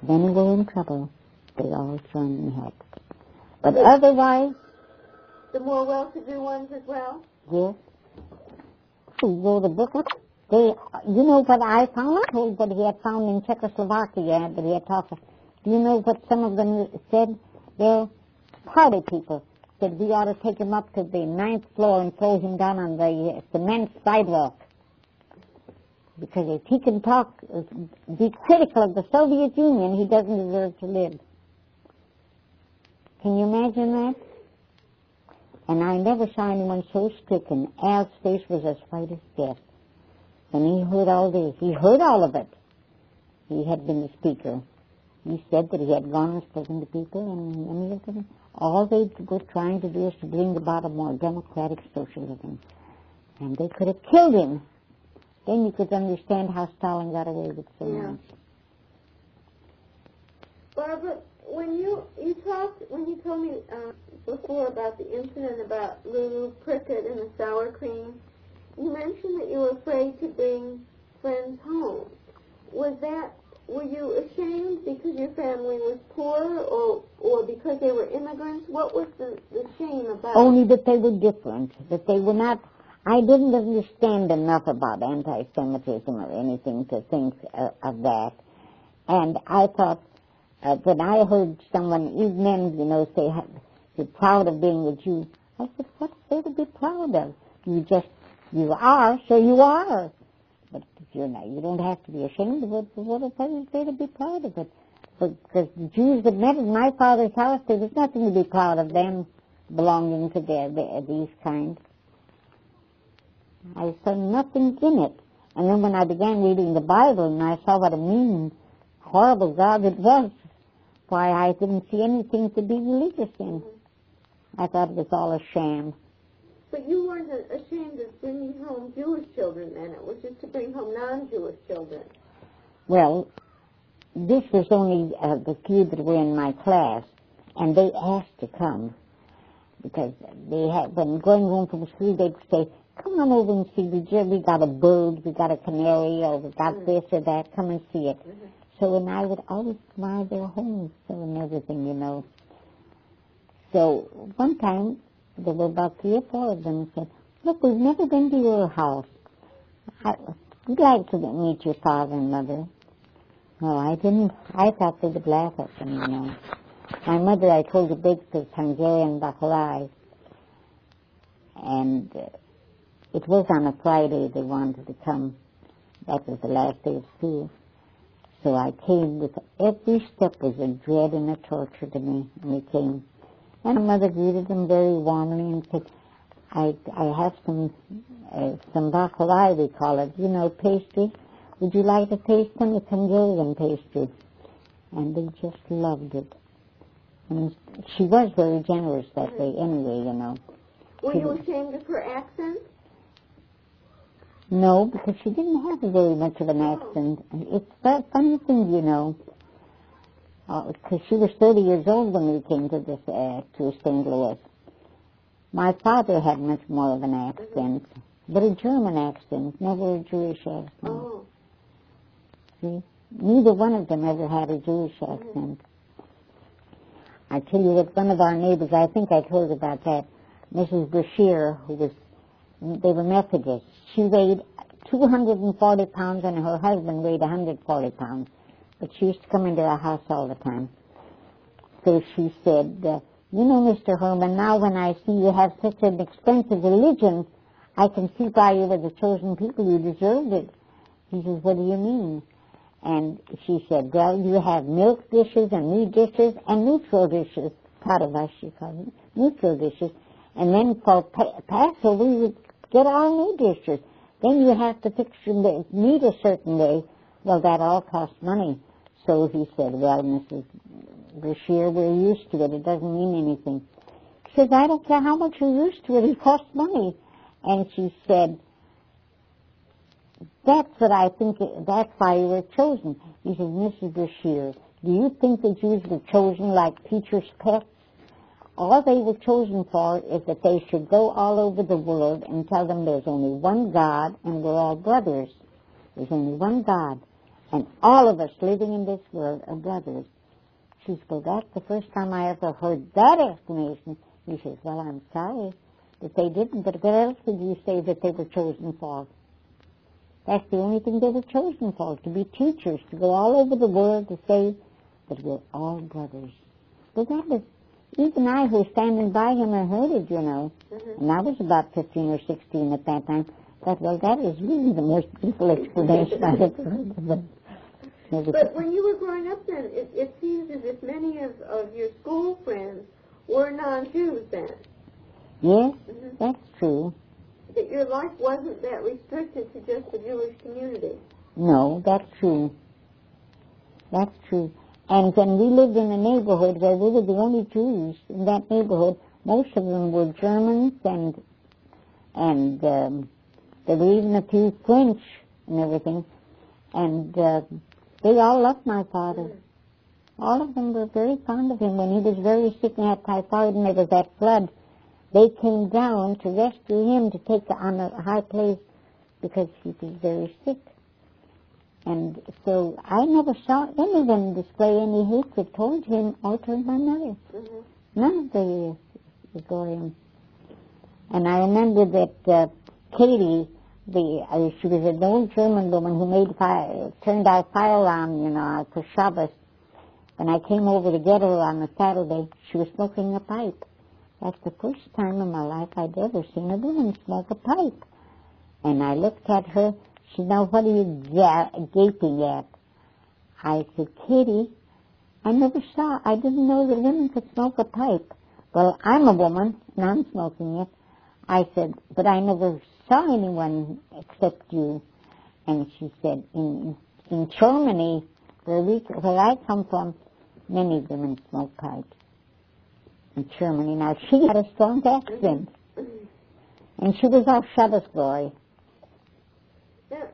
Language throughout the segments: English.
When we were in trouble, they all joined and helped. But otherwise... The more well-to-do ones as well? Yes. He wrote a book. You know what I found? I told what he had found in Czechoslovakia that he had talked to. Do you know what some of them said? They're party people. Said we ought to take him up to the 9th floor and throw him down on the cement sidewalk. Because if he can talk, be critical of the Soviet Union, he doesn't deserve to live. Can you imagine that? And I never saw anyone so stricken. Al's face was as white as death. When he heard all this, he heard all of it. He had been the speaker. He said that he had gone and spoken to people, and all they were trying to do is to bring about a more democratic socialism. And they could have killed him. Then you could understand how Stalin got away with so much. Barbara, when you told me before about the incident about Lulu Prickett and the sour cream, you mentioned that you were afraid to bring friends home. Were you ashamed because your family was poor or because they were immigrants? What was the shame about? Only that they were different, that they were not... I didn't understand enough about anti-Semitism or anything to think of that. And I thought, when I heard someone, even men, say, you're proud of being a Jew, I said, what's there to be proud of? You are, so you are. But you're not, you don't have to be ashamed of it. What is there to be proud of it? Because the Jews that met in my father's house, there was nothing to be proud of them belonging to these kind. I saw nothing in it. And then when I began reading the Bible and I saw what a mean, horrible God it was, why, I didn't see anything to be religious in. I thought it was all a sham. But you weren't ashamed of bringing home Jewish children then. It was just to bring home non-Jewish children. Well, this was only the few that were in my class, and they asked to come. Because they had, when going home from school, they'd say, come on over and see, we got a bird, we got a canary, or we got this or that, come and see it. So, and I would always admire their homes and everything, So, one time, there were about 3 or 4 of them and said, look, we've never been to your house. We'd like to meet your father and mother. Well, I didn't. I thought they would laugh at them, My mother, I told her, baked this Hungarian baklava. And it was on a Friday they wanted to come. That was the last day of school. So I came with every step was a dread and a torture to me. And we came. And my mother greeted them very warmly and said, I have some baklava, we call it, pastry. Would you like to taste some? It's Hungarian pastry. And they just loved it. And she was very generous that day anyway, Were you ashamed of her accent? No, because she didn't have very much of an accent. It's a funny thing, because she was 30 years old when we came to St. Louis. My father had much more of an accent, but a German accent, never a Jewish accent. Oh. See? Neither one of them ever had a Jewish accent. I tell you that one of our neighbors, I think I told you about that, Mrs. Brashear, they were Methodists. She weighed 240 pounds and her husband weighed 140 pounds. But she used to come into our house all the time. So she said, Mr. Herman, now when I see you have such an expensive religion, I can see why you were the chosen people. You deserved it. He says, what do you mean? And she said, well, you have milk dishes and meat dishes and neutral dishes. Paravas, she called it, neutral dishes. And then for Passover, you get all new dishes. Then you have to fix your meat a certain way. Well, that all costs money. So he said, well, Mrs. Brashear, we're used to it. It doesn't mean anything. She says, I don't care how much you're used to it. It costs money. And she said, that's what I think, that's why you were chosen. He said, Mrs. Brashear, do you think the Jews were chosen like teachers' pets? All they were chosen for is that they should go all over the world and tell them there's only one God and we're all brothers. There's only one God. And all of us living in this world are brothers. She says, well, that's the first time I ever heard that explanation. He says, well, I'm sorry that they didn't, but what else did you say that they were chosen for? That's the only thing they were chosen for, to be teachers, to go all over the world to say that we're all brothers. But that was, even I who was standing by him and heard it, you know, and I was about 15 or 16 at that time, thought, well, that is really the most beautiful explanation I have heard of them. But when you were growing up then, it seems as if many of your school friends were non-Jews then. Yes, that's true. That your life wasn't that restricted to just the Jewish community. No, that's true. That's true. And when we lived in a neighborhood where we were the only Jews in that neighborhood, most of them were Germans and there were even a few French and everything. And they all loved my father. All of them were very fond of him. When he was very sick and had typhoid and there was that flood, they came down to rescue him, to take on a high place because he was very sick. And so I never saw any of them display any hatred towards him or toward my mother. None of the Gregorians. And I remember that Katie, she was an old German woman who turned our fire alarm, you know, for Shabbos. When I came over to get her on a Saturday, she was smoking a pipe. That's the first time in my life I'd ever seen a woman smoke a pipe. And I looked at her. She said, now what are you gaping at? I said, Katie, I didn't know that women could smoke a pipe. Well, I'm a woman, and I'm smoking it. I said, but I never saw anyone except you. And she said, in Germany, where I come from, many women smoke pipes. In Germany. Now, she had a strong accent. And she was our Shabbos glory. Now,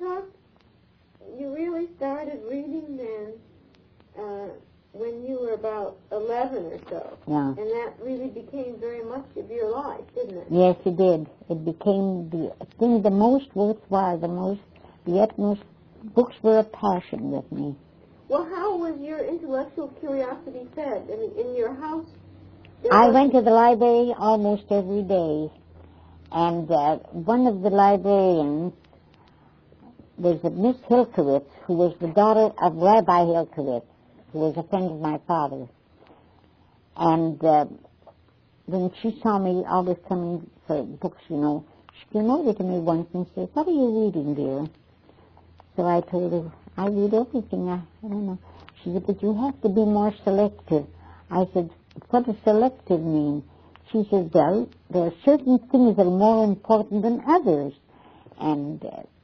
you really started reading then when you were about 11 or so. Yeah. And that really became very much of your life, didn't it? Yes, it did. It became the most worthwhile, the utmost. Books were a passion with me. Well, how was your intellectual curiosity fed? I mean, in your house? I went to the library almost every day. And one of the librarians was Miss Hilkowitz, who was the daughter of Rabbi Hilkowitz, who was a friend of my father. And when she saw me always coming for books, you know, she came over to me once and said, what are you reading, dear? So I told her, I read everything. I don't know. She said, but you have to be more selective. I said, what does selective mean? She said, well, there are certain things that are more important than others. And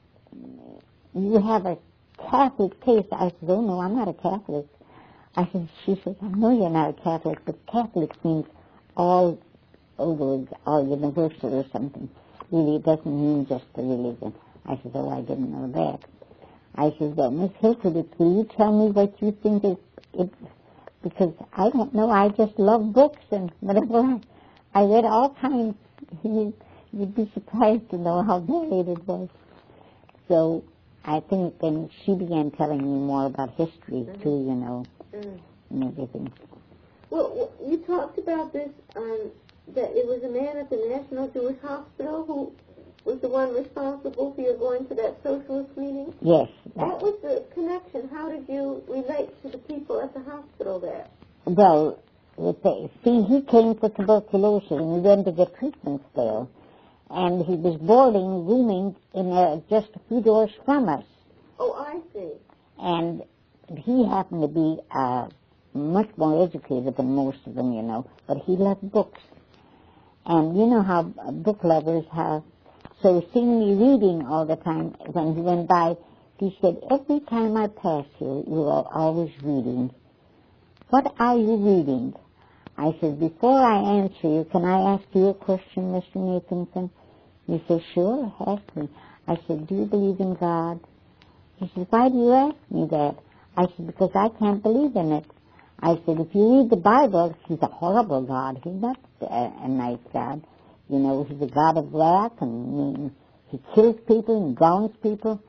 you have a Catholic taste. I said, oh, no, I'm not a Catholic. She said, I know you're not a Catholic, but Catholic means all over, all universal or something. Really, it doesn't mean just the religion. I said, oh, I didn't know that. I said, well, Miss Hilkowitz, will you tell me what you think is because I don't know, I just love books and whatever. I read all kinds. You'd be surprised to know how varied it was. So I think then she began telling me more about history, too, you know, and everything. Well, you talked about this, that it was a man at the National Jewish Hospital who was the one responsible for your going to that socialist meeting? Yes. What was the connection? How did you relate to the people at the hospital there? Well, see, he came for tuberculosis and he went to get treatments there. And he was rooming in just a few doors from us. Oh, I see. And he happened to be much more educated than most of them, you know, but he loved books. And you know how book lovers have. So seeing me reading all the time, when he went by, he said, every time I pass you, you are always reading. What are you reading? I said, before I answer you, can I ask you a question, Mr. Nathanson? He said, sure, ask me. I said, do you believe in God? He said, why do you ask me that? I said, because I can't believe in it. I said, if you read the Bible, he's a horrible God. He's not a nice God. You know, he's a God of wrath, and he kills people and drowns people.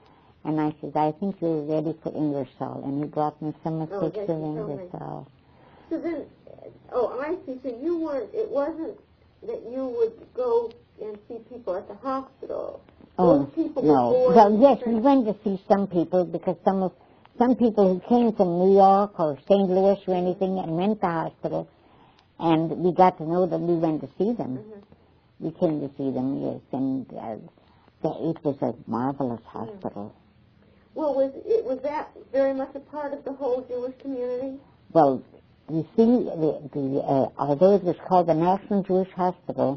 And I said, I think you're ready for Ingersoll. And he brought me some pictures of Ingersoll. So then, I see. So you weren't, it wasn't that you would go and see people at the hospital. Oh, no. Well, yes, we went to see some people because some people who came from New York or St. Louis or anything and went to the hospital, and we got to know them. We went to see them. We came to see them, yes, and it was a marvelous hospital. Well, was that very much a part of the whole Jewish community? Well, you see, although it was called the National Jewish Hospital,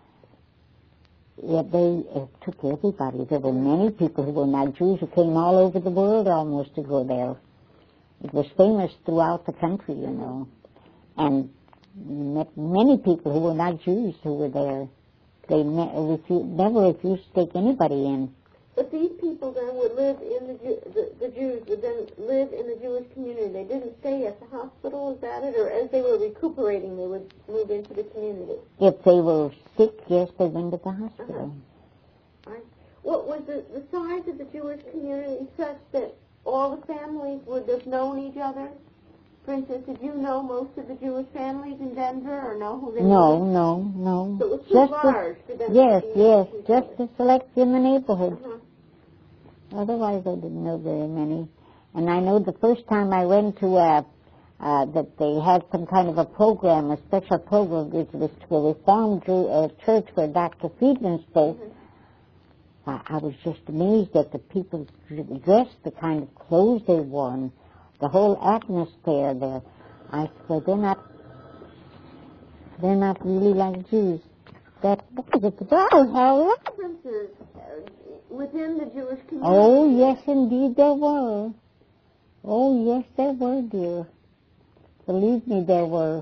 it took everybody. There were many people who were not Jews who came all over the world almost to go there. It was famous throughout the country, you know. And met many people who were not Jews who were there. They never refused to take anybody in. But these people then would live in the Jews would then live in the Jewish community. They didn't stay at the hospital, is that it? Or as they were recuperating, they would move into the community? If they were sick, yes, they went to the hospital. What was the size of the Jewish community such that all the families would have known each other? For instance, did you know most of the Jewish families in Denver, or know who they were? No. So it was too large for them yes, to be yes, people. just to select in the neighborhood. Otherwise, I didn't know very many. And I know the first time I went to that they had some kind of a program, a special program, which was to a Reformed church where Dr. Friedman spoke. I was just amazed at the people dressed, the kind of clothes they wore, and the whole atmosphere there. I said, they're not really like Jews. What was it about, Harold? Differences within the Jewish community. Oh, yes, indeed there were. Oh, yes, there were, dear. Believe me, there were.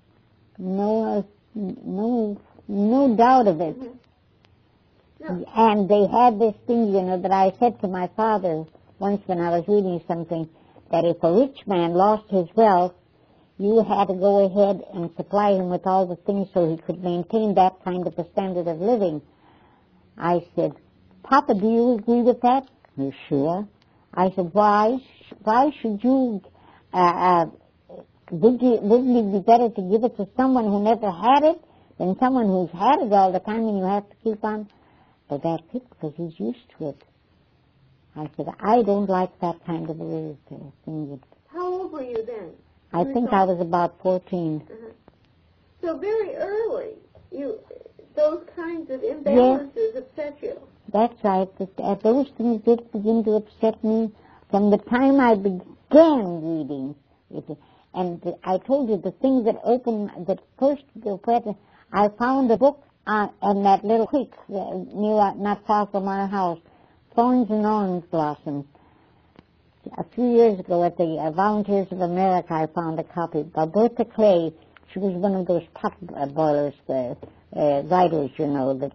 No doubt of it. No. And they had this thing, you know, that I said to my father once when I was reading something, that if a rich man lost his wealth, you had to go ahead and supply him with all the things so he could maintain that kind of a standard of living. I said, Papa, do you agree with that? You sure? I said, why should you, wouldn't it be better to give it to someone who never had it than someone who's had it all the time and you have to keep on? But that's it, because he's used to it. I said, I don't like that kind of a thing. How old were you then? I think I was about 14. So very early, those kinds of imbalances upset you. That's right. Those things did begin to upset me from the time I began reading. And I told you the thing that first, I found a book in that little creek not far from our house, Thorns and Orange Blossoms. A few years ago at the Volunteers of America, I found a copy by Bertha Clay. She was one of those pot boilers, writers, you know, that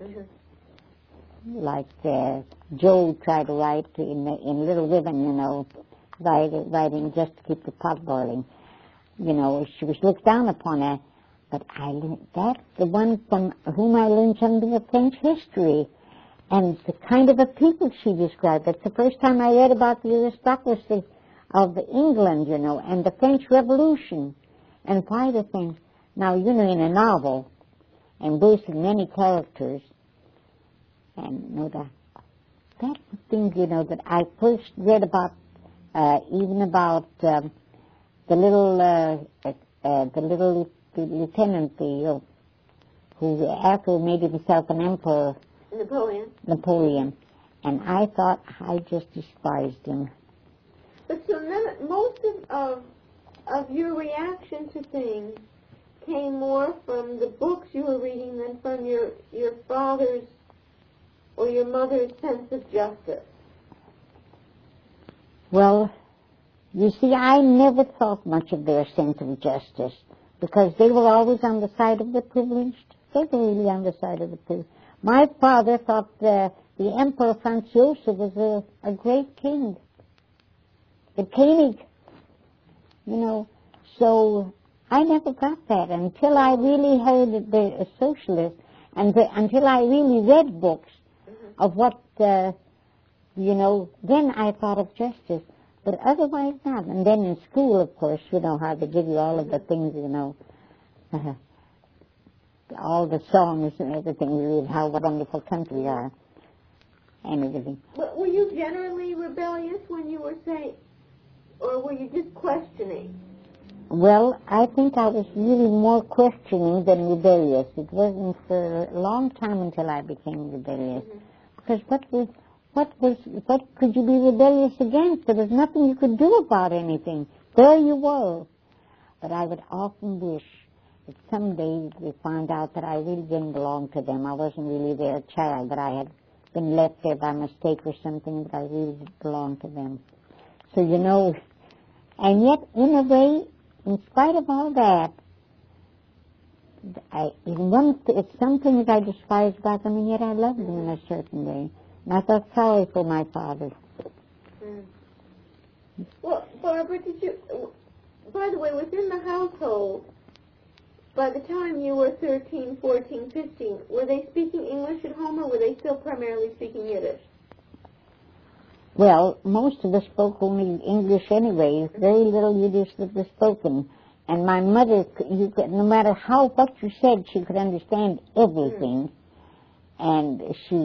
like Joe tried to write in Little Women, you know, writing just to keep the pot boiling. You know, she was looked down upon her. But that's the one from whom I learned something of French history. And the kind of a people she described. That's the first time I read about the aristocracy of England, you know, and the French Revolution, and why the things. Now, you know, in a novel, and boasting many characters, and you know, that's the thing, you know, that I first read about, even about the little lieutenant, who after made himself an emperor. Napoleon. And I thought I just despised him. But so most of your reaction to things came more from the books you were reading than from your father's or your mother's sense of justice. Well, you see, I never thought much of their sense of justice because they were always on the side of the privileged. They were really on the side of the privileged. My father thought the Emperor Franz Joseph was a great king. The König, you know. So I never got that until I really heard the socialists, and until I really read books of what you know, then I thought of justice, but otherwise not. And then in school, of course, you know how they give you all of the things, you know, all the songs and everything, how wonderful country we are, and everything. But were you generally rebellious when you were saying, or were you just questioning? Well, I think I was really more questioning than rebellious. It wasn't for a long time until I became rebellious. Mm-hmm. Because what could you be rebellious against? There was nothing you could do about anything. There you were. But I would often wish that someday they found out that I really didn't belong to them. I wasn't really their child, that I had been left there by mistake or something, that I really did belong to them. So, you know, and yet, in a way, in spite of all that, it's some things I despise about them, and yet I love them in a certain way. And I felt sorry for my father. Mm. Well, Barbara, by the way, within the household, by the time you were 13, 14, 15, were they speaking English at home, or were they still primarily speaking Yiddish? Well, most of us spoke only English anyway. Very little Yiddish that was spoken. And my mother, no matter what you said, she could understand everything. And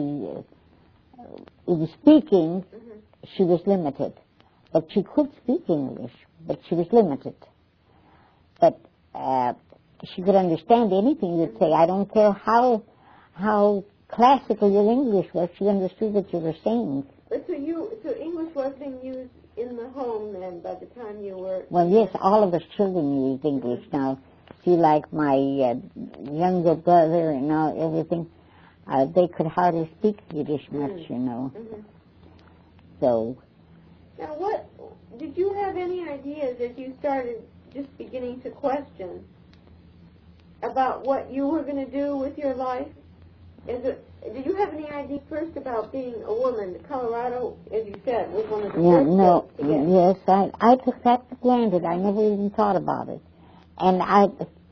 in speaking, she was limited. But she could speak English, but she was limited. But she could understand anything you'd say. I don't care how classical your English was, she understood what you were saying. But so English was being used in the home then by the time you were... Well, yes, all of us children used English now. See, like my younger brother and everything, they could hardly speak Yiddish much, you know. Mm-hmm. So... Now, did you have any ideas as you started just beginning to question about what you were going to do with your life? Did you have any idea first about being a woman? Colorado, as you said, was one of the first states to get. Yes, I took that for granted. I never even thought about it. And I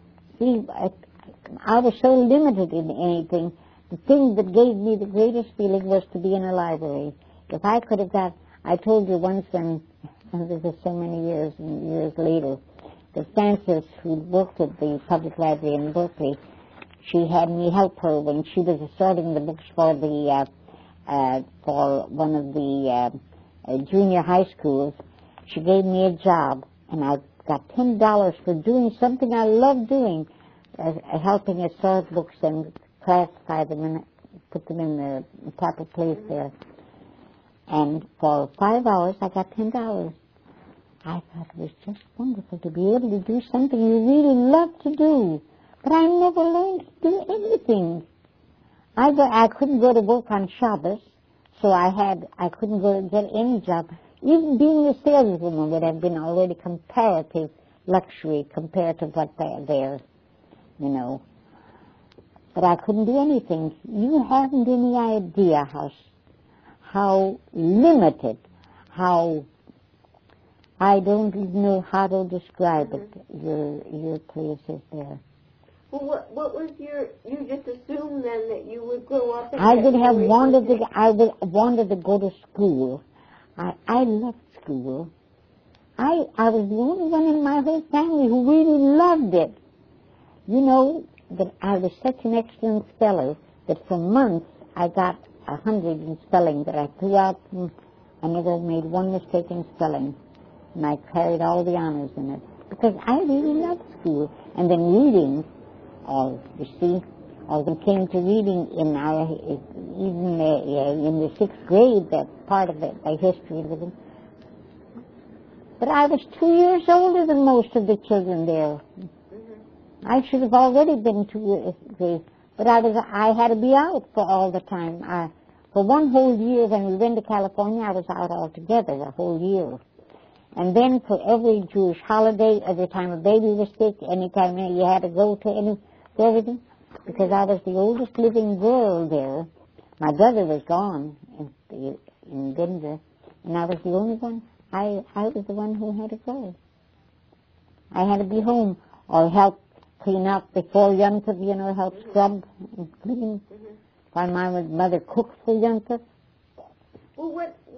was so limited in anything. The thing that gave me the greatest feeling was to be in a library. If I could have I told you once, and this is so many years and years later, that Frances, who worked at the public library in Berkeley, she had me help her when she was assorting the books for one of the junior high schools. She gave me a job, and I got $10 for doing something I loved doing, helping assort books and classify them and put them in the proper place there. And for 5 hours, I got $10. I thought it was just wonderful to be able to do something you really love to do. But I never learned to do anything. I couldn't go to work on Shabbos, so I couldn't go to get any job. Even being a saleswoman would have been already comparative luxury compared to what they're there, you know. But I couldn't do anything. You haven't any idea how limited, how I don't even know how to describe it. Your place is there. Well, what was you just assumed then that you would grow up and I would wanted to go to school. I loved school. I was the only one in my whole family who really loved it. You know, that I was such an excellent speller that for months I got 100 in spelling that I threw out. I never made one mistake in spelling. And I carried all the honors in it. Because I really loved school. And then reading, you see, when it came to reading in the 6th grade, that part of it, by history and everything. But I was 2 years older than most of the children there. I should have already been 2 grades. But I had to be out for all the time. For one whole year, when we went to California, I was out altogether, a whole year. And then for every Jewish holiday, every time a baby was sick, any time you had to go to everything, because I was the oldest living girl there. My brother was gone in Denver, and I was the only one. I was the one who had to go. I had to be home or help clean up before Yom Tov, help scrub and clean. While my mother cooked for Yom Tov. Well,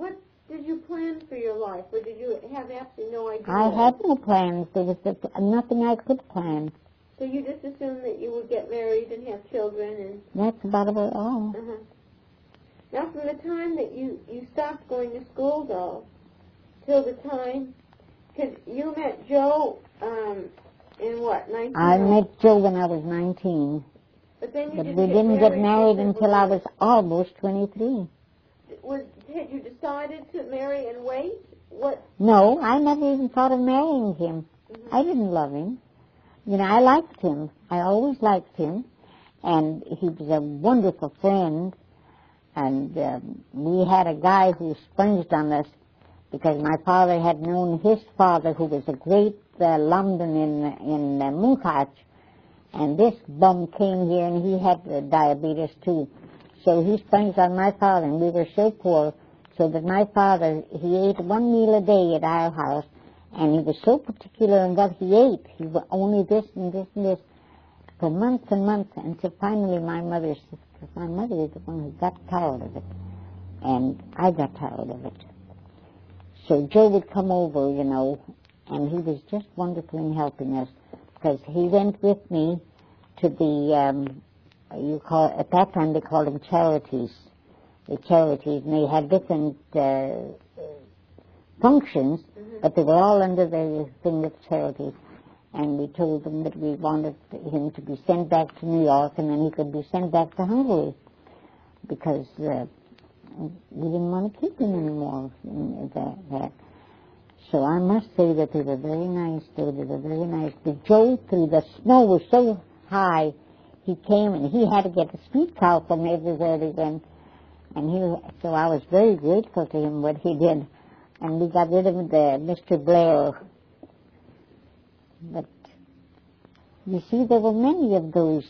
did you plan for your life, or did you have absolutely no idea? I had no plans. There was nothing I could plan. So you just assumed that you would get married and have children and... That's about all. Uh-huh. Now, from the time that you stopped going to school, though, till the time... Because you met Joe in what, 19? I met Joe when I was 19. But then we didn't get married until I was almost 23. Had you decided to marry and wait? What? No, I never even thought of marrying him. Mm-hmm. I didn't love him. You know, I liked him. I always liked him. And he was a wonderful friend. And we had a guy who sponged on us because my father had known his father, who was a great London in Munkach. And this bum came here, and he had diabetes, too. So he sponged on my father, and we were so poor, so that my father, he ate one meal a day at our house, and he was so particular in what he ate. He would only this and this and this for months and months, until finally my mother is the one who got tired of it, and I got tired of it. So Joe would come over, you know, and he was just wonderful in helping us, because he went with me to the, at that time they called them charities. The charities, and they had different functions, but they were all under the thing of charities. And we told them that we wanted him to be sent back to New York, and then he could be sent back to Hungary, because we didn't want to keep him anymore. So I must say that they were very nice. They were very nice. But Joe, through the snow was so high, he came and he had to get a streetcar from everywhere they went. And so I was very grateful to him what he did. And we got rid of Mr. Blair. But you see, there were many of those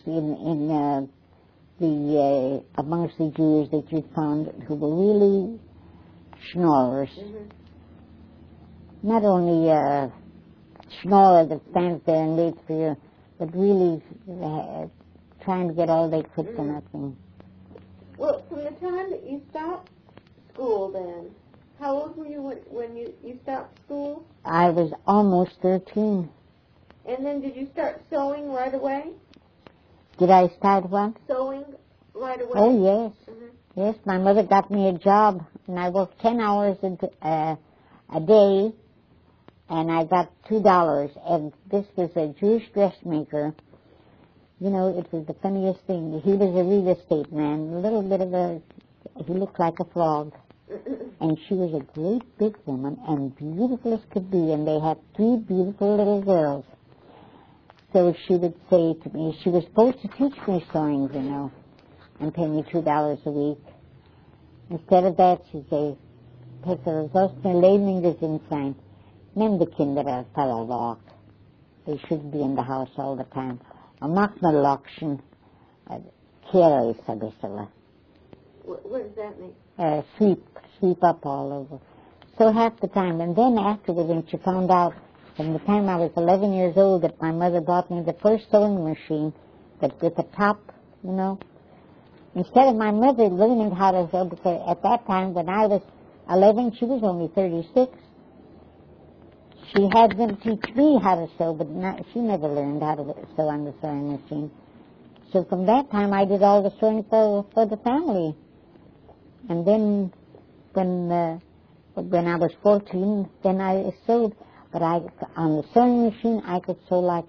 amongst the Jews that you found who were really schnorrers. Mm-hmm. Not only a schnorrer that stands there and waits for you, but really trying to get all they could for nothing. Well, from the time that you stopped school then, how old were you when you stopped school? I was almost 13. And then did you start sewing right away? Did I start what? Sewing right away? Oh, yes. Mm-hmm. Yes, my mother got me a job, and I worked 10 hours a day, and I got $2. And this was a Jewish dressmaker. You know, it was the funniest thing. He was a real estate man, a little bit of he looked like a frog. And she was a great big woman, and beautiful as could be, and they had 3 beautiful little girls. So she would say to me, she was supposed to teach me sewing, you know, and pay me $2 a week. Instead of that, she'd say, take the results and learning this inside. Nimm die Kinder auf der Walk. They shouldn't be in the house all the time. Und mach mal Loction, Kehre ist ein bisschen. What does that mean? Sweep up all over. So half the time. And then afterward, when she found out, from the time I was 11 years old, that my mother bought me the first sewing machine, that with the top, you know. Instead of my mother learning how to sew, because at that time, when I was 11, she was only 36. She had them teach me how to sew, but she never learned how to sew on the sewing machine. So from that time, I did all the sewing for the family. And then, when I was 14, then I sewed. But on the sewing machine, I could sew like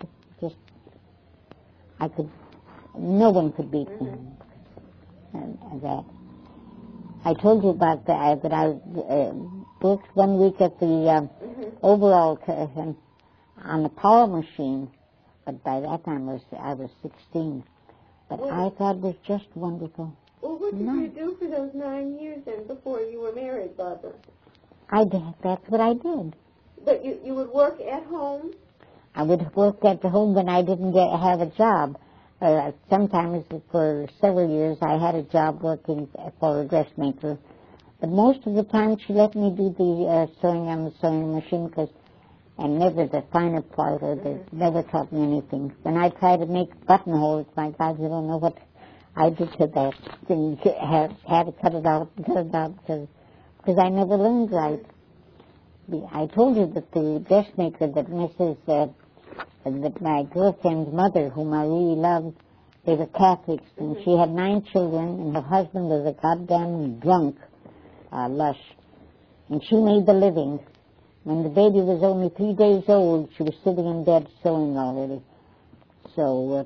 no one could beat me. And that. I told you about that I worked one week at the overall on the power machine, but by that time I was 16. But I thought it was just wonderful. Well, what did you do for those 9 years then before you were married, Barbara? That's what I did. But you would work at home? I would work at the home when I didn't have a job. Sometimes for several years I had a job working for a dressmaker. But most of the time she let me do the sewing on the sewing machine, and never the finer part, or they never taught me anything. When I tried to make buttonholes, my God, you don't know what I did to that thing. Had to cut it out because because I never learned right. I told you that the dressmaker that that my girlfriend's mother, whom I really loved, they were Catholics, and she had 9 children, and her husband was a goddamn drunk, lush. And she made the living. When the baby was only 3 days old, she was sitting in bed sewing already. So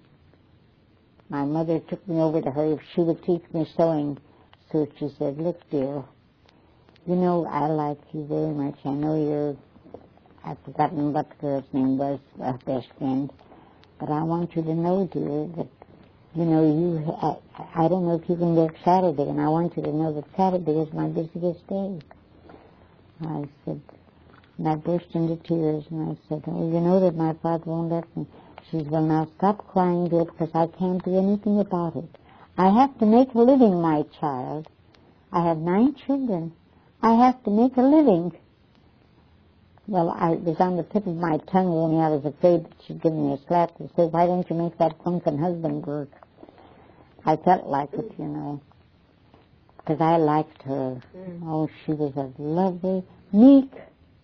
my mother took me over to her if she would teach me sewing. So she said, look, dear, you know I like you very much. I know I've forgotten what the girl's name was, our best friend. But I want you to know, dear, that, you know, I don't know if you can work Saturday, and I want you to know that Saturday is my busiest day. I said, and I burst into tears, and I said, oh, you know that my father won't let me. She said, well, now stop crying, dear, because I can't do anything about it. I have to make a living, my child. I have 9 children. I have to make a living. Well, I was on the tip of my tongue, only I was afraid that she'd give me a slap and say, why don't you make that drunken husband work? I felt like it, you know, because I liked her. Oh, she was a lovely, meek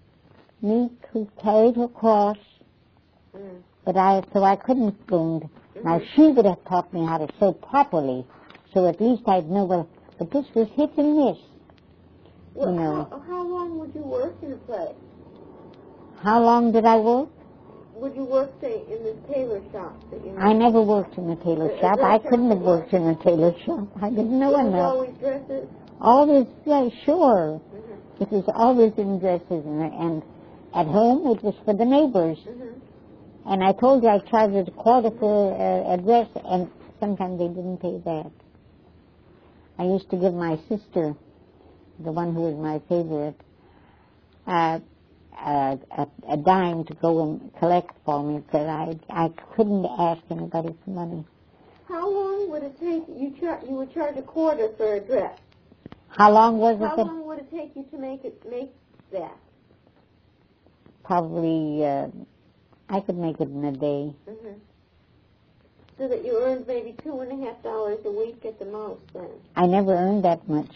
who carried her cross. But so I couldn't learn. Now, she would have taught me how to sew properly, so at least I'd know, well, but this was hit and miss. Well, you know. How long would you work in a play? How long did I work? Would you work, say, in the tailor shop? That you I never worked in the tailor shop. I couldn't have worked in the tailor shop. I didn't know enough. Always dresses? Always, yeah, sure. It was always in dresses, and at home it was for the neighbors. And I told you I charged a quarter for a dress, and sometimes they didn't pay that. I used to give my sister, the one who was my favorite, a dime to go and collect for me, because I couldn't ask anybody for money. How long would it take you would charge a quarter for a dress? How long was it? How long would it take you to make that? Probably, I could make it in a day. So that you earned maybe $2.50 a week at the most then? I never earned that much,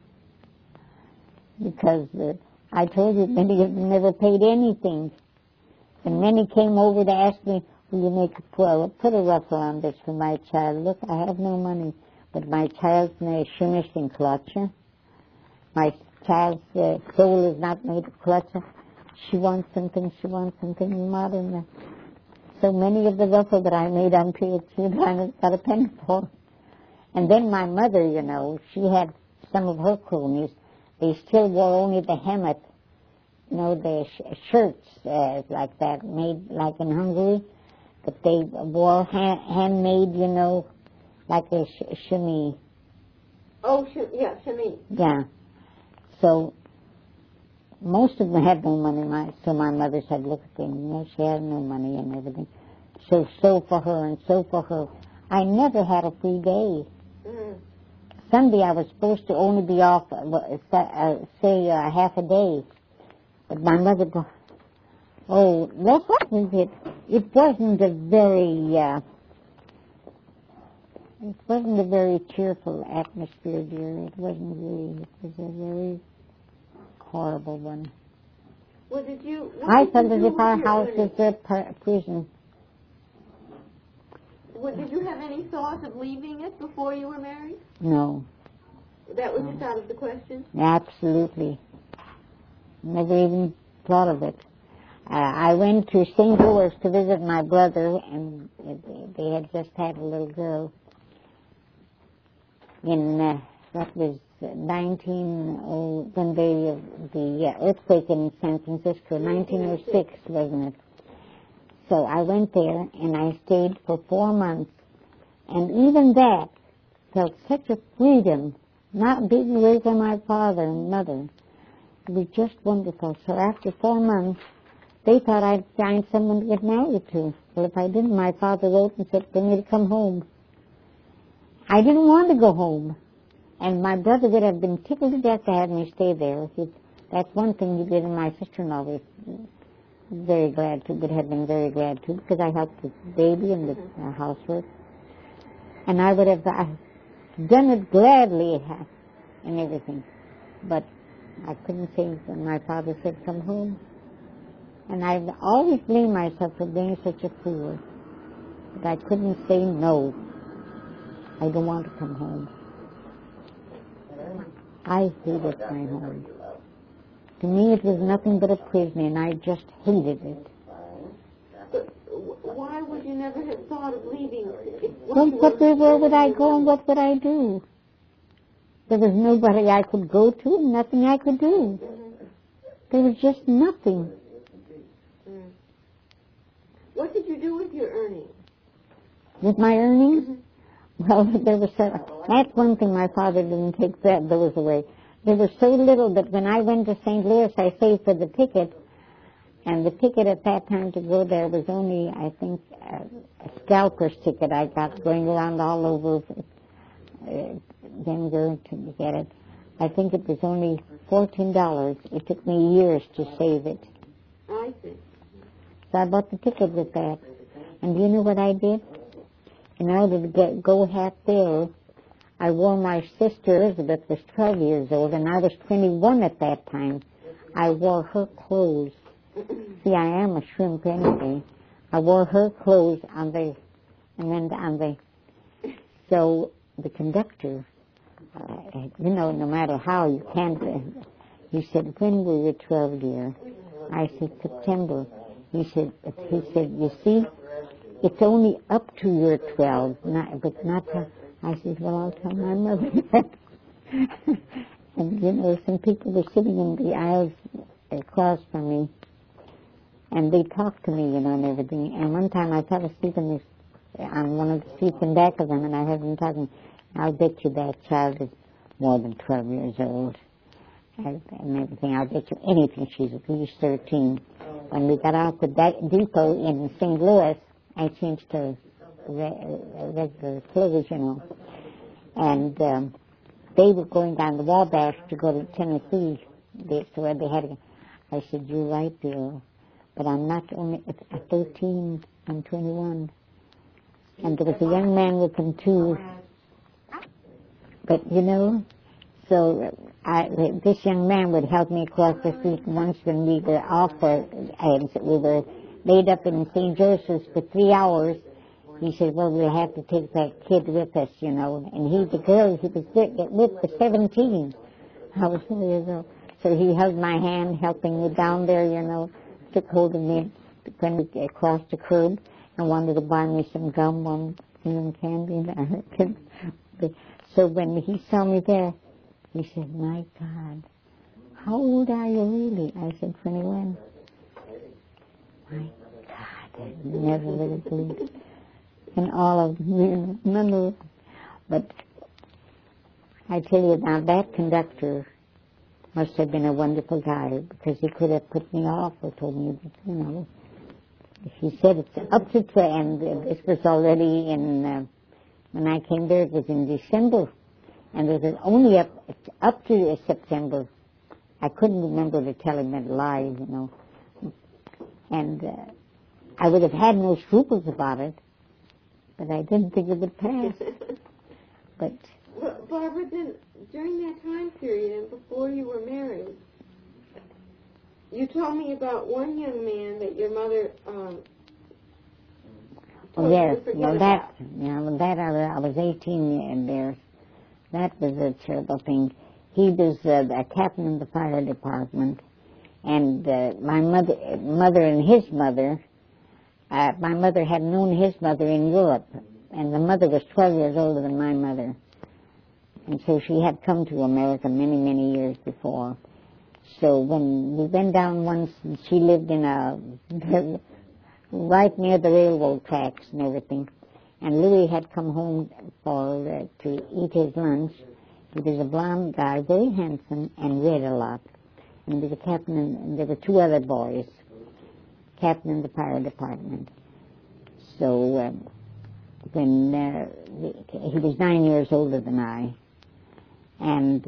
because I told you many of them never paid anything. And many came over to ask me, will you put a ruffle on this for my child? Look, I have no money, but my child's name is schönes in Klotze. My child's soul is not made of Klotze. She wants something modern. So many of the ruffle that I made on period children got a penny for. And then my mother, you know, she had some of her cronies. They still wore only the hemmet, you know, the shirts like that, made like in Hungary. But they wore handmade, you know, like a chemise. Oh, yeah, chemise. Yeah. So most of them had no money. So my mother said, look at them, you know, she had no money and everything. So sew for her and sew for her. I never had a free day. Sunday I was supposed to only be off, say, half a day. But my mother, that wasn't it. It wasn't a very cheerful atmosphere, dear. It was a very horrible one. Well, I felt as if our house was a prison. Well, did you have any thought of leaving it before you were married? No. That was just out of the question? Absolutely. Never even thought of it. I went to St. Louis to visit my brother, and they had just had a little girl. In, that was when the earthquake in San Francisco, 1906, wasn't it? So I went there, and I stayed for 4 months. And even that felt such a freedom, not being away from my father and mother. It was just wonderful. So after 4 months, they thought I'd find someone to get married to. Well, if I didn't, my father wrote and said for me to come home. I didn't want to go home. And my brother would have been tickled to death to have me stay there. That's one thing he did, and my sister-in-law was very glad to, would have been very glad to, because I helped with the baby and the housework. And I would have done it gladly and everything. But I couldn't say when my father said, come home. And I always blamed myself for being such a fool. But I couldn't say no. I don't want to come home. I hated my home. To me it was nothing but a prison, and I just hated it. But why would you never have thought of leaving? Well, where would I go and what would I do? There was nobody I could go to, nothing I could do. There was just nothing. What did you do with your earnings? With my earnings? Well, there was that's one thing my father didn't take those away. There was so little that when I went to St. Louis, I saved for the ticket, and the ticket at that time to go there was only, I think, a scalper's ticket I got going around all over Denver to get it. I think it was only $14. It took me years to save it. I see. So I bought the ticket with that. And do you know what I did? In order to go half there, I wore my sister Elizabeth was 12 years old, and I was 21 at that time. I wore her clothes. See, I am a shrimp anyway. I wore her clothes so the conductor, no matter how, you can't, he said, when were you 12, dear? I said, September. He said, you see, it's only up to your 12, but not to, I said, well, I'll tell my mother that. And, some people were sitting in the aisles across from me, and they talked to me, and everything. And one time I fell asleep on one of the seats in back of them, and I heard them talking. I'll bet you that child is more than 12 years old. And everything. I'll bet you anything she's at least 13. When we got out the depot in St. Louis, I changed to regular clothes, and they were going down the Wabash to go to Tennessee. So where they had to go. I said, you're right, dear, but I'm not only at 13, I'm 21. And there was a young man with them too. But, so this young man would help me across the street once when we were off we were laid up in St. Joseph's for 3 hours. He said, well, we'll have to take that kid with us, and the girl he was with was 17. I was 4 years old. So he held my hand, helping me down there, took hold of me when we crossed the curb and wanted to buy me some gum, some candy. So when he saw me there, he said, my God, how old are you really? I said, 21. My God, I never would have believed. And all of them, none of them. But I tell you now, that conductor must have been a wonderful guy, because he could have put me off or told me, he said it's up to 12, and this was already in, when I came there, it was in December, and it was only up to September. I couldn't remember to tell him that lie, and I would have had no scruples about it, but I didn't think it would pass. But Barbara, during that time period and before you were married, you told me about one young man that your mother told you to forget about. I was 18 and there. That was a terrible thing. He was a captain in the fire department, and my mother and his mother. My mother had known his mother in Europe, and the mother was 12 years older than my mother. And so she had come to America many, many years before. So when we went down once, she lived in right near the railroad tracks and everything. And Louis had come home to eat his lunch. He was a blonde guy, very handsome, and read a lot. And he was a captain, and there were 2 other boys, captain in the fire department. So when he was 9 years older than I, and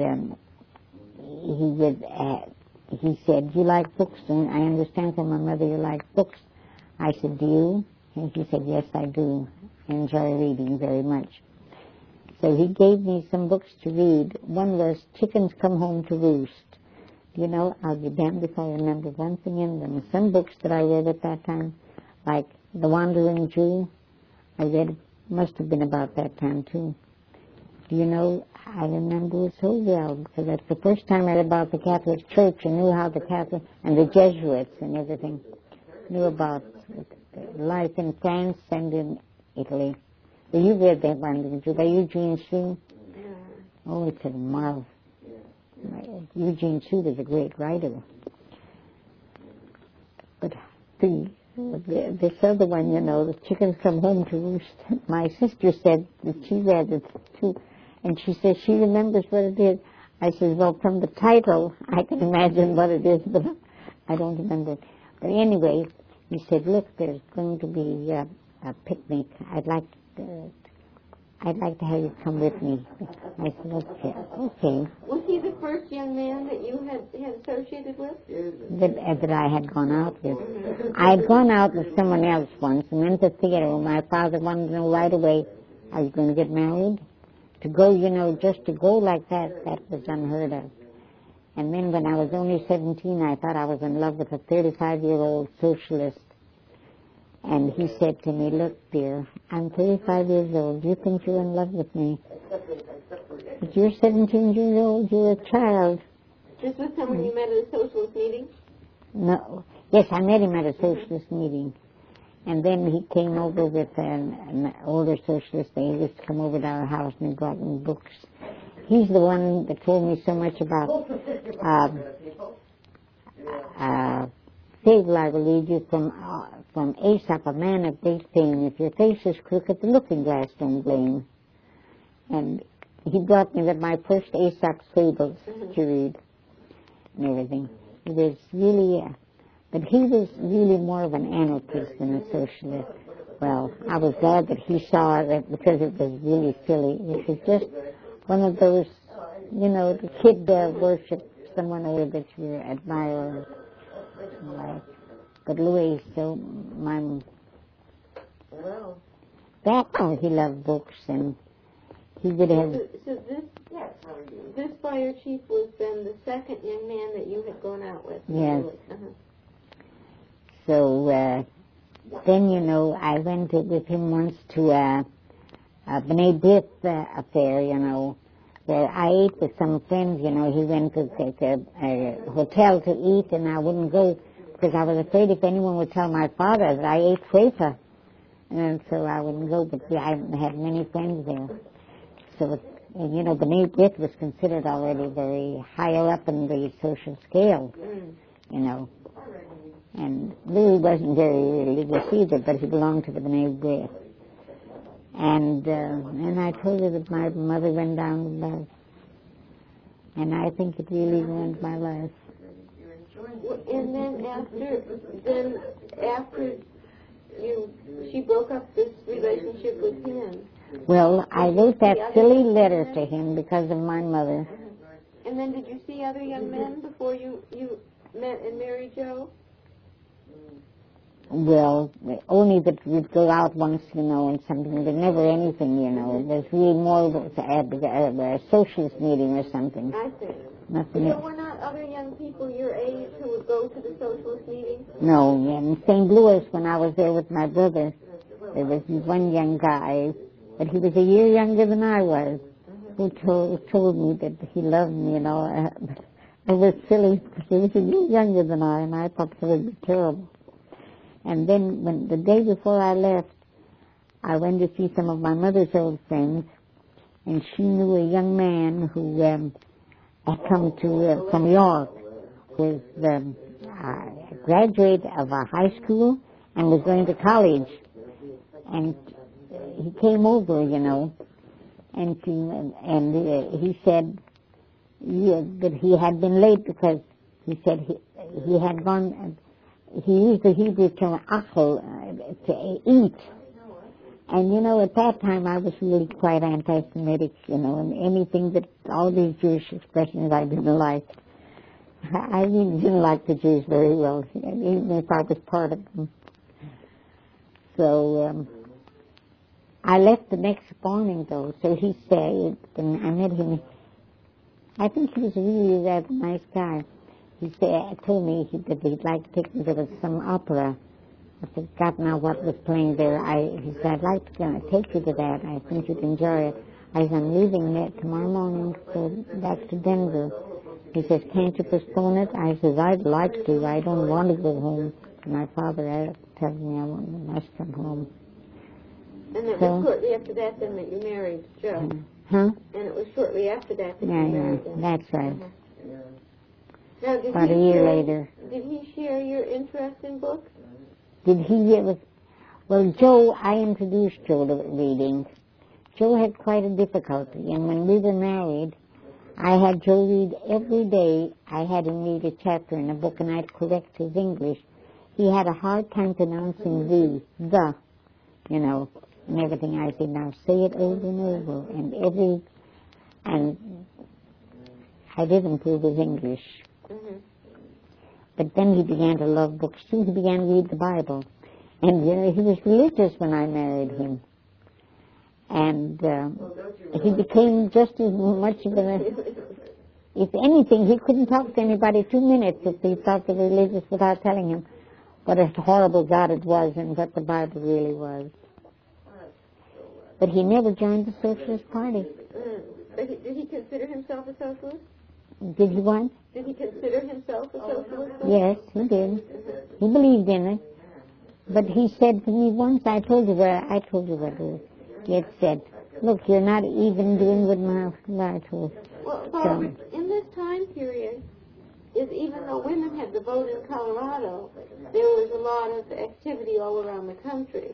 he said, you like books? And I understand from my mother you like books. I said, do you? And he said, yes, I do. I enjoy reading very much. So he gave me some books to read. One was Chickens Come Home to Roost. You know, I'll be damned if I remember one thing in them. Some books that I read at that time, like The Wandering Jew, I read, must have been about that time too. You know, I remember it so well because that's the first time I read about the Catholic Church and knew how the Catholic and the Jesuits and everything, knew about life in France and in Italy. Well, you read that one, did you? By Eugene Sue? Yeah. Oh, it's a marvel. Eugene Sue was a great writer. But this other one, you know, the chickens come home to roost. My sister said that she read it too, and she says she remembers what it is. I said, well, from the title, I can imagine what it is, but I don't remember it. But anyway, he said, look, there's going to be a picnic. I'd like to have you come with me. I said, okay. Was he the first young man that you had associated with? That I had gone out with. I had gone out with someone else once and went to the theater. My father wanted to know right away, are you going to get married? To go, you know, just to go like that was unheard of. And then when I was only 17, I thought I was in love with a 35-year-old socialist. And he said to me, look, dear, I'm 35 years old. Do you think you're in love with me? But you're 17 years old. You're a child. This was someone you met at a socialist meeting? No. Yes, I met him at a socialist meeting. And then he came over with an older socialist. They used to come over to our house and he brought me books. He's the one that told me so much about fable I will read you from Aesop, a man of great fame. If your face is crooked, the looking glass don't blame. And he brought me my first Aesop's fables to read and everything. It was really, but he was really more of an anarchist than a socialist. Well, I was glad that he saw it because it was really silly. It was just one of those, you know, the kid worship someone over that you admire. Like, but Louis, so he loved books and he would have. So this fire chief was then the second young man that you had gone out with. Yes. So then, you know, I went with him once to a B'nai B'rith affair, you know, where I ate with some friends, you know. He went to a hotel to eat and I wouldn't go because I was afraid if anyone would tell my father that I ate Frefa. And so I wouldn't go, but I had many friends there. So, you know, B'nai B'rith was considered already very higher up in the social scale, you know. And Louis wasn't very religious either, but he belonged to the B'nai B'rith. And I told her that my mother went down with love. And I think it really ruined my life. And then after she broke up this relationship with him. Well, I wrote that silly letter to him because of my mother. And then did you see other young men before you met and married Joe? Well, only that we'd go out once, you know, and something, but never anything, you know. It was really more at a socialist meeting or something. I see. Nothing. So were not other young people your age who would go to the socialist meeting? No, in St. Louis, when I was there with my brother, there was one young guy, but he was a year younger than I was, who told me that he loved me, you know. It was silly, because he was a year younger than I, and I thought it would be terrible. And then when the day before I left, I went to see some of my mother's old friends, and she knew a young man who had come from York, was a graduate of a high school and was going to college. And he came over, you know, and he said that he had been late because he said he had gone. He used the Hebrew term achel, to eat. And, you know, at that time I was really quite anti-Semitic, you know, and anything that, all these Jewish expressions I didn't like. I really didn't like the Jews very well, even if I was part of them. So I left the next morning, though, so he stayed, and I met him. I think he was really a rather nice guy. he told me that he'd like to take me to some opera. I forgot now what was playing there. He said, I'd like to take you to that. I think you'd enjoy it. I said, I'm leaving tomorrow morning to go back to Denver. He says, can't you postpone it? I says, I'd like to. I don't want to go home. My father tells me I must come home. And it was shortly after that then that you married Joe. Huh? And it was shortly after that you married him. That's right. Now, about a year later. Did he share your interest in books? Did he ever? Well, Joe, I introduced Joe to reading. Joe had quite a difficulty, and when we were married, I had Joe read every day. I had him read a chapter in a book, and I'd correct his English. He had a hard time pronouncing the, and everything. I said, now say it over and over, and I did improve his English. Mm-hmm. But then he began to love books too. He began to read the Bible. And he was religious when I married him. And he became just as much of if anything, he couldn't talk to anybody 2 minutes if he thought they were religious without telling him what a horrible God it was and what the Bible really was. But he never joined the Socialist Party. But did he consider himself a socialist? Did he what? Did he consider himself a socialist? Yes, he did. He believed in it. But he said to me once, I told you what he had said. Look, you're not even doing what my told. Well, Barbara, in this time period, even though women had the vote in Colorado, there was a lot of activity all around the country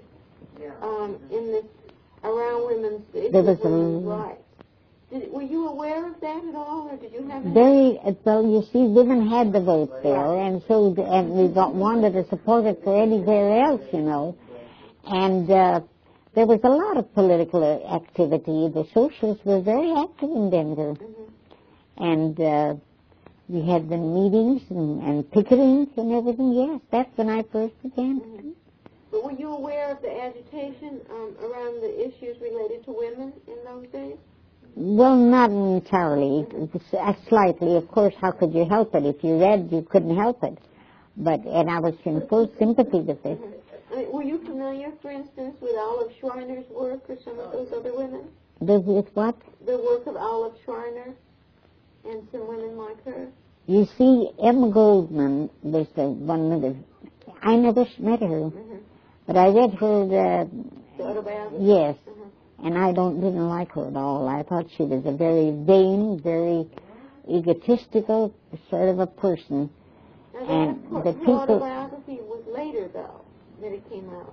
around women's rights. Were you aware of that at all, or did you have any? Well, you see, women had the vote there, and we wanted to support it for anywhere else, And there was a lot of political activity. The socialists were very active in Denver. Mm-hmm. And we had the meetings and picketing and everything. Yes, that's when I first began. Mm-hmm. But were you aware of the agitation around the issues related to women in those days? Well, not entirely. Slightly, of course. How could you help it? If you read, you couldn't help it. And I was in full sympathy with it. Mm-hmm. Were you familiar, for instance, with Olive Schreiner's work or some of those other women? With what? The work of Olive Schreiner and some women like her. You see, Emma Goldman was one of the... I never met her, Mm-hmm. but I read her... The autobiography? Yes. Mm-hmm. And I didn't like her at all. I thought she was a very vain, very egotistical sort of a person. Now, her autobiography was later, though, that it came out.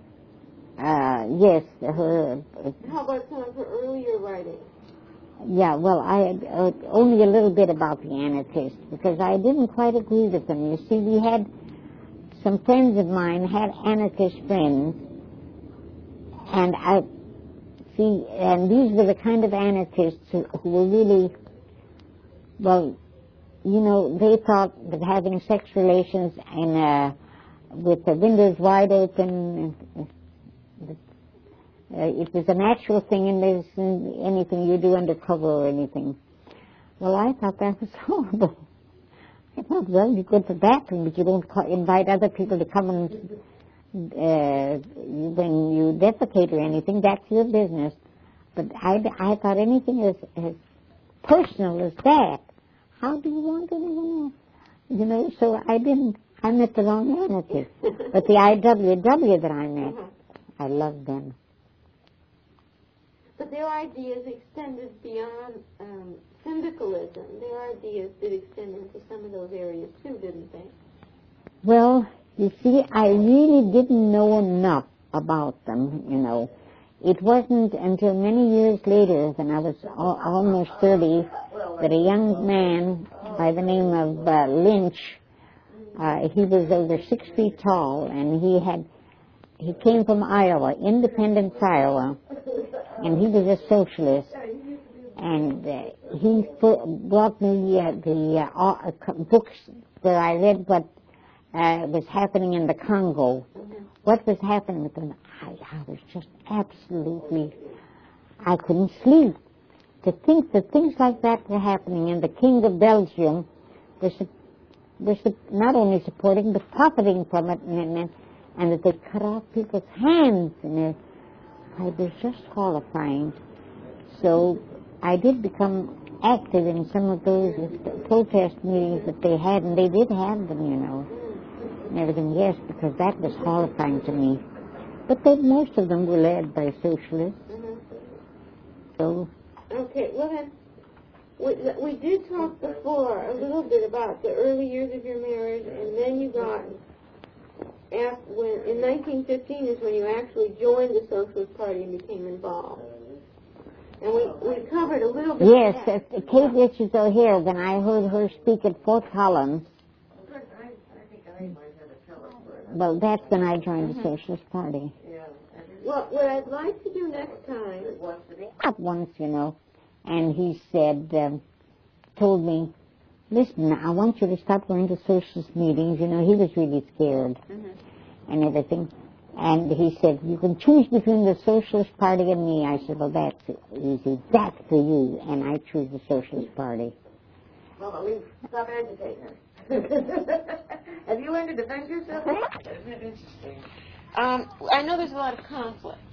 Yes, her... How about some of her earlier writings? Yeah, well, I had only a little bit about the anarchists, because I didn't quite agree with them. You see, we had some friends of mine had anarchist friends, and and these were the kind of anarchists who were really, well, they thought that having sex relations with the windows wide open, it was a natural thing, and there isn't anything you do undercover or anything. Well, I thought that was horrible. I thought, well, you go to the bathroom, but you don't invite other people to come and when you defecate or anything, that's your business. But I thought anything as personal as that, how do you want anyone else? So I met the wrong anarchist. But the IWW that I met, I loved them. But their ideas extended beyond syndicalism. Their ideas did extend into some of those areas too, didn't they? Well, you see, I really didn't know enough about them, It wasn't until many years later, when I was almost 30, that a young man by the name of Lynch, he was over 6 feet tall, and he came from Iowa, Independence, Iowa, and he was a socialist. And he brought me the books where I read what was happening in the Congo. Mm-hmm. What was happening with them? I was just absolutely, I couldn't sleep. To think that things like that were happening, and the King of Belgium was were not only supporting but profiting from it, and that they cut off people's hands, and it was just horrifying. So I did become active in some of those protest meetings that they had, and they did have them, and everything, yes, because that was horrifying to me. But most of them were led by socialists. So. Okay, well then, we did talk before a little bit about the early years of your marriage, and then you got, in 1915 is when you actually joined the Socialist Party and became involved. And we covered a little bit yes, of that. Kate Richards O'Hare, when I heard her speak at Fort Collins, well, that's when I joined the Socialist Party. Well, what I'd like to do next time... Not once, and he said, told me, listen, I want you to stop going to socialist meetings. He was really scared and everything. And he said, you can choose between the Socialist Party and me. I said, well, that's easy. That's for you. And I choose the Socialist Party. Well, at least stop agitating her. Have you learned to defend yourself? Isn't it interesting? I know there's a lot of conflict.